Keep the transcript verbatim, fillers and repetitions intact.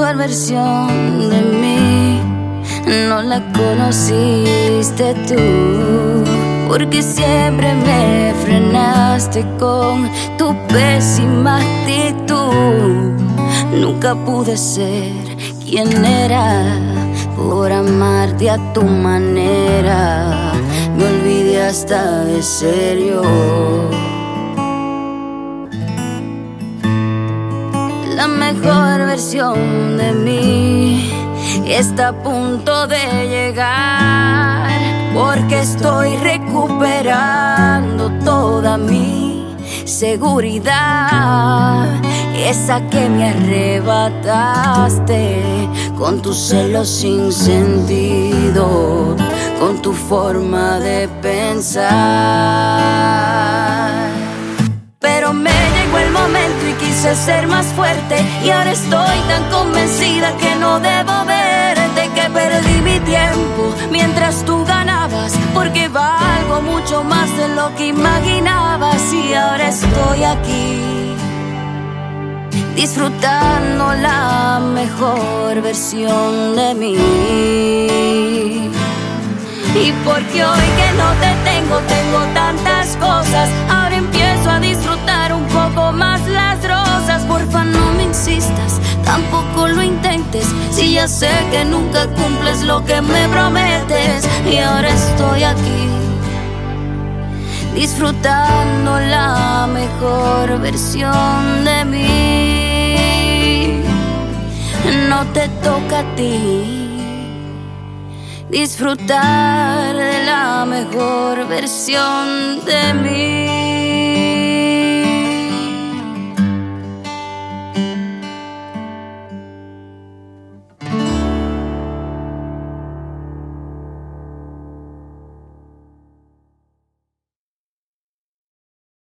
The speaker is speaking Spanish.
mejor versión de mí no la conociste tú, porque siempre me frenaste con tu pésima actitud. Nunca pude ser quien era por amarte a tu manera. Me olvidé hasta de ser yo. La mejor versión de mí está a punto de llegar, porque estoy recuperando toda mi seguridad, esa que me arrebataste con tus celos sin sentido, con tu forma de pensar. Pero me llegó el momento y quise ser más fuerte, y ahora estoy tan convencida que no debo verte, que perdí mi tiempo mientras tú ganabas, porque valgo mucho más de lo que imaginabas. Y ahora estoy aquí disfrutando la mejor versión de mí. Y porque hoy que no te tengo, tengo tantas cosas, ahora empiezo a disfrutar un poco más las rosas. Porfa, no me insistas, tampoco lo intentes, si ya sé que nunca cumples lo que me prometes. Y ahora estoy aquí disfrutando la mejor versión de mí. No te toca a ti disfrutar de la mejor versión de mí.